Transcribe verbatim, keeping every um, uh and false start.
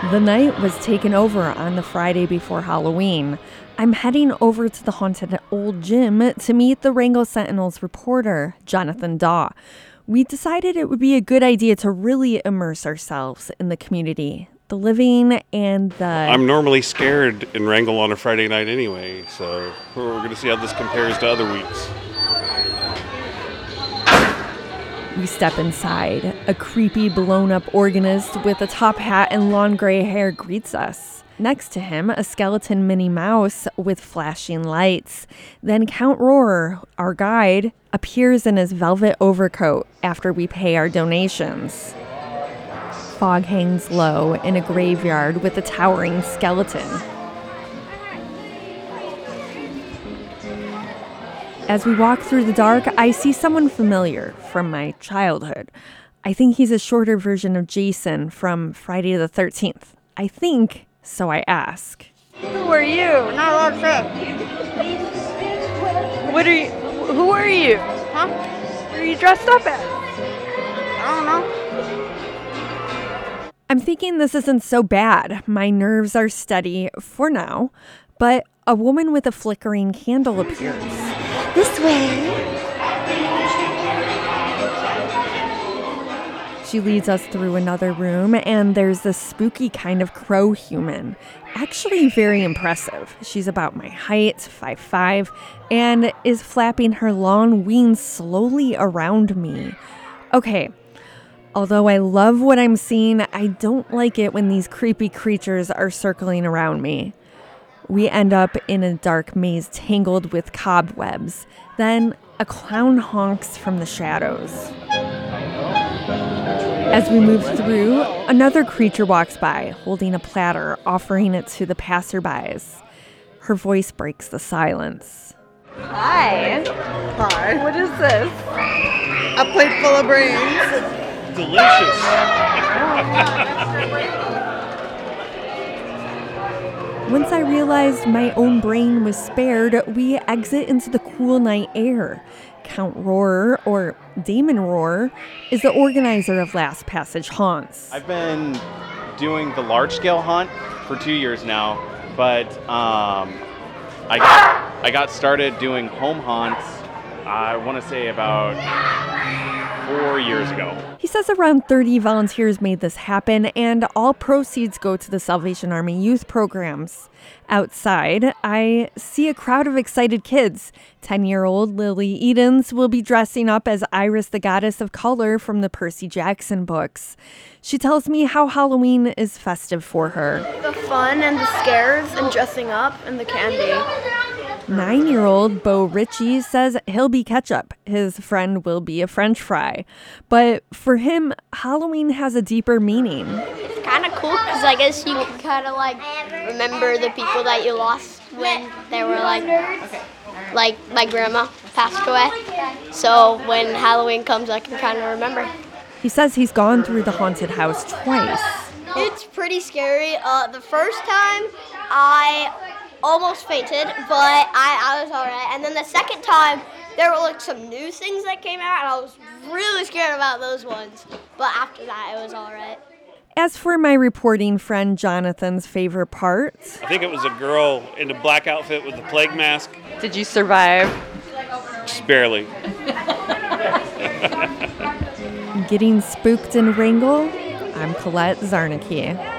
The night was taken over on the Friday before Halloween. I'm heading over to the haunted old gym to meet the Wrangell Sentinel's reporter, Jonathan Daw. We decided it would be a good idea to really immerse ourselves in the community, the living and the... I'm normally scared in Wrangell on a Friday night anyway, so we're going to see how this compares to other weeks. We step inside. A creepy, blown-up organist with a top hat and long gray hair greets us. Next to him, a skeleton Minnie Mouse with flashing lights. Then Count Roar, our guide, appears in his velvet overcoat after we pay our donations. Fog hangs low in a graveyard with a towering skeleton. As we walk through the dark, I see someone familiar from my childhood. I think he's a shorter version of Jason from Friday the thirteenth. I think, so I ask. Who are you? Not allowed to say. What are you? Who are you? Huh? What are you dressed up as? I don't know. I'm thinking this isn't so bad. My nerves are steady for now, but a woman with a flickering candle appears. This way. She leads us through another room, and there's this spooky kind of crow human. Actually very impressive. She's about my height, five foot five, and is flapping her long wings slowly around me. Okay, although I love what I'm seeing, I don't like it when these creepy creatures are circling around me. We end up in a dark maze tangled with cobwebs. Then a clown honks from the shadows. As we move through, another creature walks by, holding a platter, offering it to the passerbys. Her voice breaks the silence. Hi. Hi. What is this? A plate full of brains. Delicious. Once I realized my own brain was spared, we exit into the cool night air. Count Roar, or Damon Roar, is the organizer of Last Passage Haunts. I've been doing the large-scale haunt for two years now, but um, I got I got started doing home haunts, I want to say about four years ago. He says around thirty volunteers made this happen, and all proceeds go to the Salvation Army youth programs. Outside, I see a crowd of excited kids. ten-year-old Lily Edens will be dressing up as Iris the Goddess of Color from the Percy Jackson books. She tells me how Halloween is festive for her. The fun and the scares and dressing up and the candy. Nine-year-old Bo Ritchie says he'll be ketchup. His friend will be a French fry. But for him, Halloween has a deeper meaning. It's kind of cool because I guess you can kind of like remember the people that you lost when they were like, like my grandma passed away. So when Halloween comes, I can kind of remember. He says he's gone through the haunted house twice. It's pretty scary. Uh, the first time I almost fainted, but I, I was all right. And then the second time, there were like some new things that came out, and I was really scared about those ones. But after that, it was all right. As for my reporting friend Jonathan's favorite part, I think it was a girl in a black outfit with a plague mask. Did you survive? Just barely. getting spooked in Wrangell, I'm Colette Zarnicki.